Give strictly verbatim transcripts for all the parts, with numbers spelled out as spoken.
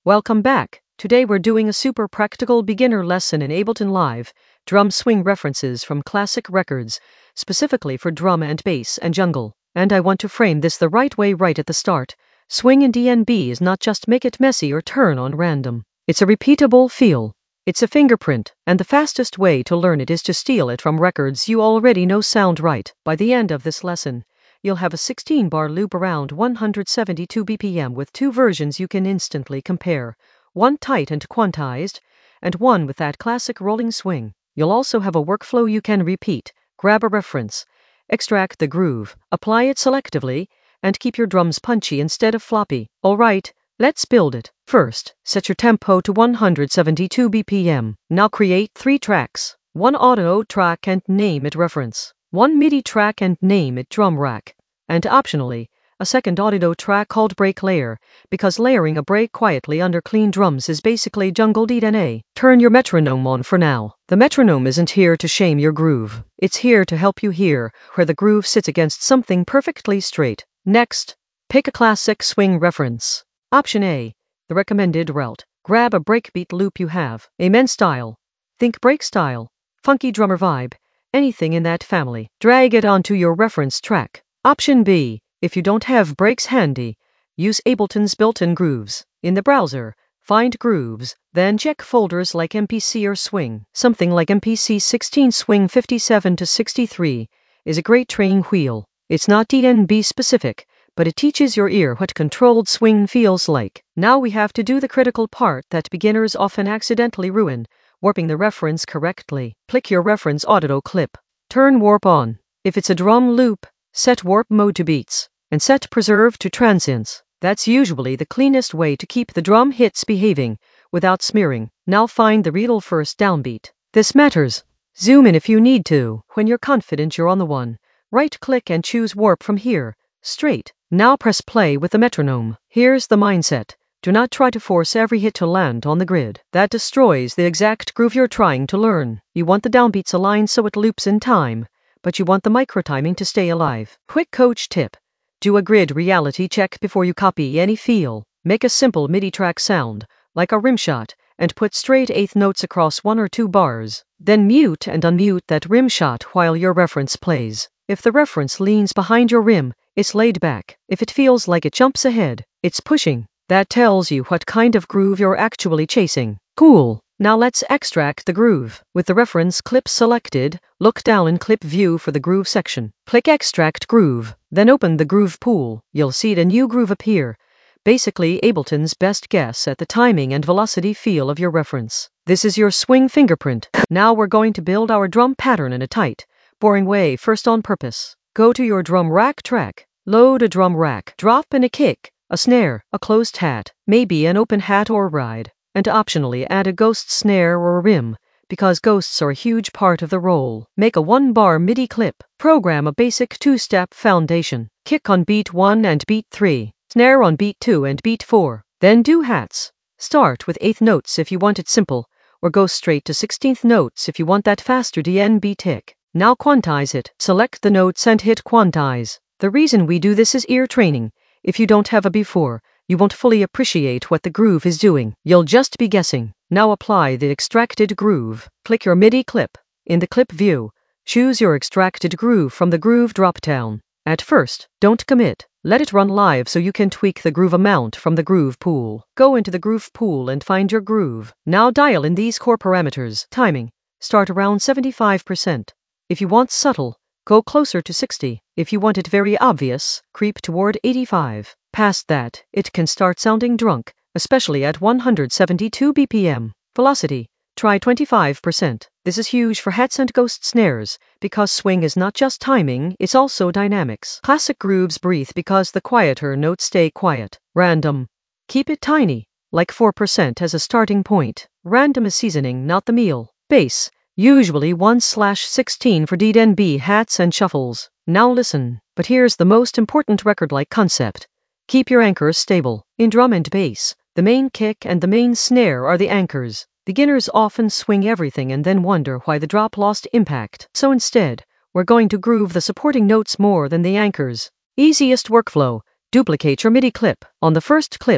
Welcome back. Today we're doing a super practical beginner lesson in Ableton Live, drum swing references from classic records, specifically for drum and bass and jungle. And I want to frame this the right way right at the start. Swing in D N B is not just make it messy or turn on random. It's a repeatable feel. It's a fingerprint, and the fastest way to learn it is to steal it from records you already know sound right. By the end of this lesson, you'll have a sixteen bar loop around one hundred seventy-two B P M with two versions you can instantly compare, one tight and quantized, and one with that classic rolling swing. You'll also have a workflow you can repeat, grab a reference, extract the groove, apply it selectively, and keep your drums punchy instead of floppy. Alright, let's build it. First, set your tempo to one hundred seventy-two B P M. Now create three tracks, one audio track and name it reference, one MIDI track and name it drum rack, and optionally, a second audio track called break layer, because layering a break quietly under clean drums is basically jungle D N A. Turn your metronome on for now. The metronome isn't here to shame your groove. It's here to help you hear where the groove sits against something perfectly straight. Next, pick a classic swing reference. Option A, the recommended route. Grab a breakbeat loop you have. Amen style. Think break style. Funky drummer vibe. Anything in that family. Drag it onto your reference track. Option B, if you don't have breaks handy, use Ableton's built-in grooves. In the browser, find grooves, then check folders like M P C or Swing. Something like M P C sixteen Swing fifty-seven to sixty-three is a great training wheel. It's not D N B specific, but it teaches your ear what controlled swing feels like. Now we have to do the critical part that beginners often accidentally ruin, warping the reference correctly. Click your reference audio clip. Turn warp on. If it's a drum loop, set warp mode to beats, and set preserve to transients. That's usually the cleanest way to keep the drum hits behaving, without smearing. Now find the real first downbeat. This matters. Zoom in if you need to. When you're confident you're on the one, right-click and choose warp from here. Straight. Now press play with the metronome. Here's the mindset. Do not try to force every hit to land on the grid. That destroys the exact groove you're trying to learn. You want the downbeats aligned so it loops in time, but you want the micro-timing to stay alive. Quick coach tip. Do a grid reality check before you copy any feel. Make a simple MIDI track sound, like a rimshot, and put straight eighth notes across one or two bars. Then mute and unmute that rimshot while your reference plays. If the reference leans behind your rim, it's laid back. If it feels like it jumps ahead, it's pushing. That tells you what kind of groove you're actually chasing. Cool. Now let's extract the groove. With the reference clip selected, look down in clip view for the groove section. Click extract groove, then open the groove pool. You'll see the new groove appear. Basically Ableton's best guess at the timing and velocity feel of your reference. This is your swing fingerprint. Now we're going to build our drum pattern in a tight, boring way first on purpose. Go to your drum rack track. Load a drum rack. Drop in a kick, a snare, a closed hat, maybe an open hat or ride. And optionally add a ghost snare or a rim, because ghosts are a huge part of the role. Make a one-bar MIDI clip. Program a basic two-step foundation. Kick on beat one and beat three. Snare on beat two and beat four. Then do hats. Start with eighth notes if you want it simple, or go straight to sixteenth notes if you want that faster D N B tick. Now quantize it. Select the notes and hit quantize. The reason we do this is ear training. If you don't have a before, you won't fully appreciate what the groove is doing. You'll just be guessing. Now apply the extracted groove. Click your MIDI clip. In the clip view, choose your extracted groove from the groove dropdown. At first, don't commit. Let it run live so you can tweak the groove amount from the groove pool. Go into the groove pool and find your groove. Now dial in these core parameters. Timing. Start around seventy-five percent. If you want subtle, go closer to sixty. If you want it very obvious, creep toward eighty-five. Past that, it can start sounding drunk, especially at one hundred seventy-two B P M. Velocity. Try twenty-five percent. This is huge for hats and ghost snares, because swing is not just timing, it's also dynamics. Classic grooves breathe because the quieter notes stay quiet. Random. Keep it tiny, like four percent as a starting point. Random is seasoning, not the meal. Bass. Usually one slash sixteen for D N B hats and shuffles. Now listen, but here's the most important record-like concept. Keep your anchors stable. In drum and bass, the main kick and the main snare are the anchors. Beginners often swing everything and then wonder why the drop lost impact. So instead, we're going to groove the supporting notes more than the anchors. Easiest workflow. Duplicate your MIDI clip. On the first clip,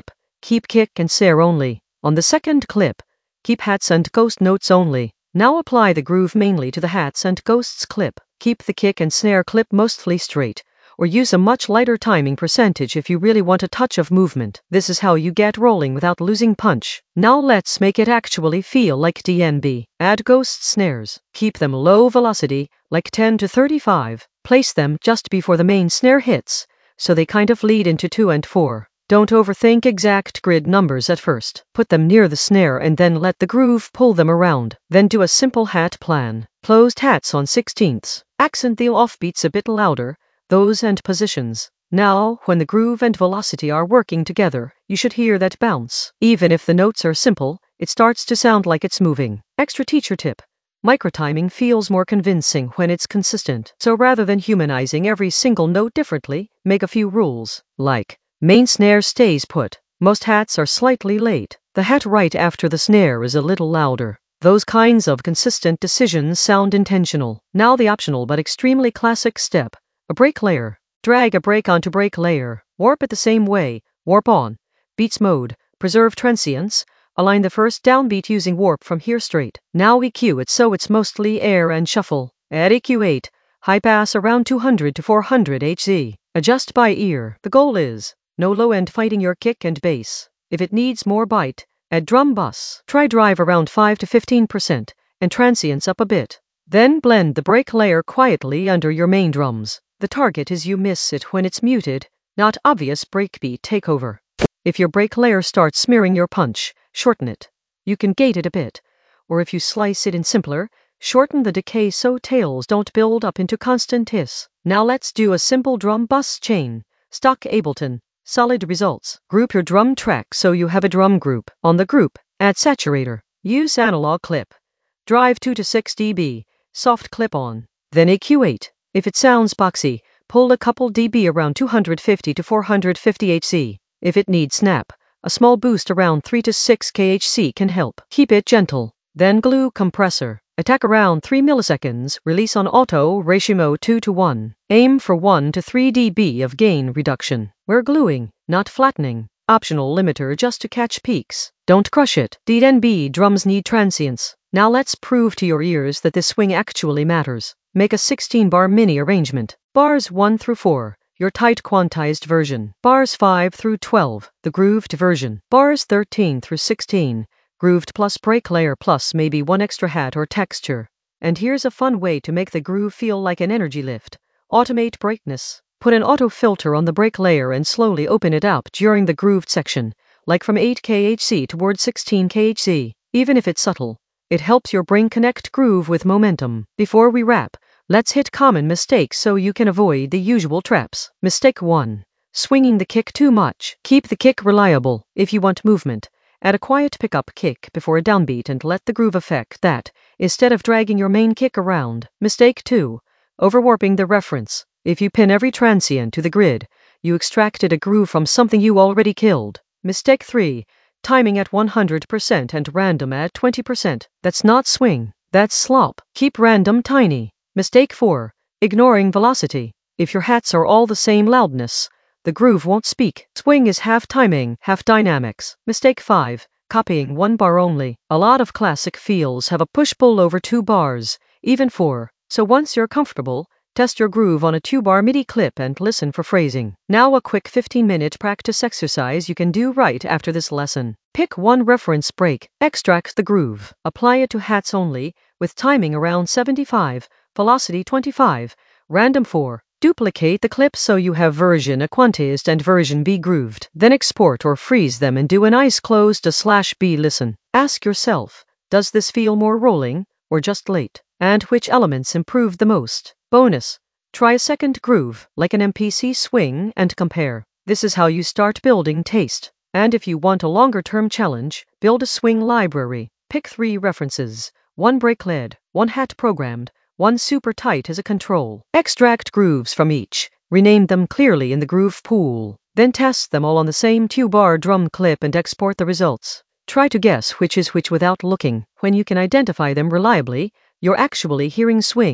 keep kick and snare only. On the second clip, keep hats and ghost notes only. Now apply the groove mainly to the hats and ghosts clip. Keep the kick and snare clip mostly straight, or use a much lighter timing percentage if you really want a touch of movement. This is how you get rolling without losing punch. Now let's make it actually feel like D N B. Add ghost snares. Keep them low velocity, like ten to thirty-five. Place them just before the main snare hits, so they kind of lead into two and four. Don't overthink exact grid numbers at first. Put them near the snare and then let the groove pull them around. Then do a simple hat plan. Closed hats on sixteenths. Accent the offbeats a bit louder, those and positions. Now, when the groove and velocity are working together, you should hear that bounce. Even if the notes are simple, it starts to sound like it's moving. Extra teacher tip. Microtiming feels more convincing when it's consistent. So rather than humanizing every single note differently, make a few rules, like main snare stays put. Most hats are slightly late. The hat right after the snare is a little louder. Those kinds of consistent decisions sound intentional. Now the optional but extremely classic step. A break layer. Drag a break onto break layer. Warp it the same way. Warp on. Beats mode. Preserve transients. Align the first downbeat using warp from here straight. Now E Q it so it's mostly air and shuffle. Add E Q eight. High pass around two hundred to four hundred hertz. Adjust by ear. The goal is no low end fighting your kick and bass. If it needs more bite, add drum bus. Try drive around five to fifteen percent and transients up a bit. Then blend the break layer quietly under your main drums. The target is you miss it when it's muted, not obvious breakbeat takeover. If your break layer starts smearing your punch, shorten it. You can gate it a bit. Or if you slice it in simpler, shorten the decay so tails don't build up into constant hiss. Now let's do a simple drum bus chain. Stock Ableton. Solid results. Group your drum track so you have a drum group. On the group, add saturator. Use analog clip. Drive two to six decibels. Soft clip on. Then E Q eight. If it sounds boxy, pull a couple dB around two hundred fifty to four hundred fifty hertz. If it needs snap, a small boost around three to six kilohertz can help. Keep it gentle. Then glue compressor. Attack around three milliseconds, release on auto, ratio two to one. Aim for one to three decibels of gain reduction. We're gluing, not flattening. Optional limiter just to catch peaks. Don't crush it. D N B drums need transients. Now let's prove to your ears that this swing actually matters. Make a sixteen bar mini arrangement. Bars one through four, your tight quantized version. Bars five through twelve, the grooved version. Bars thirteen through sixteen, grooved plus break layer plus maybe one extra hat or texture. And here's a fun way to make the groove feel like an energy lift. Automate brightness. Put an auto filter on the break layer and slowly open it up during the grooved section, like from eight kilohertz towards sixteen kilohertz. Even if it's subtle, it helps your brain connect groove with momentum. Before we wrap, let's hit common mistakes so you can avoid the usual traps. Mistake one. Swinging the kick too much. Keep the kick reliable. If you want movement, add a quiet pickup kick before a downbeat and let the groove affect that, instead of dragging your main kick around. Mistake two. Overwarping the reference. If you pin every transient to the grid, you extracted a groove from something you already killed. Mistake three. Timing at one hundred percent and random at twenty percent. That's not swing. That's slop. Keep random tiny. Mistake four. Ignoring velocity. If your hats are all the same loudness, the groove won't speak. Swing is half timing, half dynamics. Mistake five. Copying one bar only. A lot of classic feels have a push-pull over two bars, even four. So once you're comfortable, test your groove on a two-bar MIDI clip and listen for phrasing. Now a quick fifteen minute practice exercise you can do right after this lesson. Pick one reference break, extract the groove, apply it to hats only, with timing around seventy-five, velocity twenty-five, random four. Duplicate the clip so you have version A quantized and version B grooved. Then export or freeze them and do an eyes closed a slash B listen. Ask yourself, does this feel more rolling, or just late? And which elements improved the most? Bonus. Try a second groove, like an M P C swing, and compare. This is how you start building taste. And if you want a longer-term challenge, build a swing library. Pick three references. One break led, one hat programmed, one super tight as a control. Extract grooves from each. Rename them clearly in the groove pool. Then test them all on the same two-bar drum clip and export the results. Try to guess which is which without looking. When you can identify them reliably, you're actually hearing swing,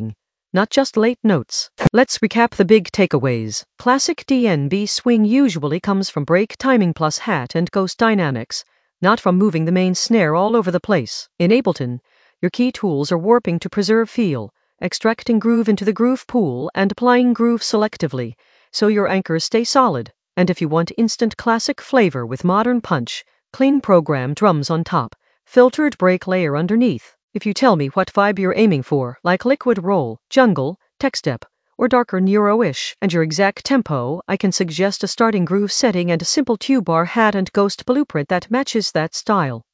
not just late notes. Let's recap the big takeaways. Classic D N B swing usually comes from break timing plus hat and ghost dynamics, not from moving the main snare all over the place. In Ableton, your key tools are warping to preserve feel, extracting groove into the groove pool, and applying groove selectively, so your anchors stay solid. And if you want instant classic flavor with modern punch, clean program drums on top, filtered break layer underneath. If you tell me what vibe you're aiming for, like liquid roll, jungle, tech step, or darker neuro-ish, and your exact tempo, I can suggest a starting groove setting and a simple two-bar hat and ghost blueprint that matches that style.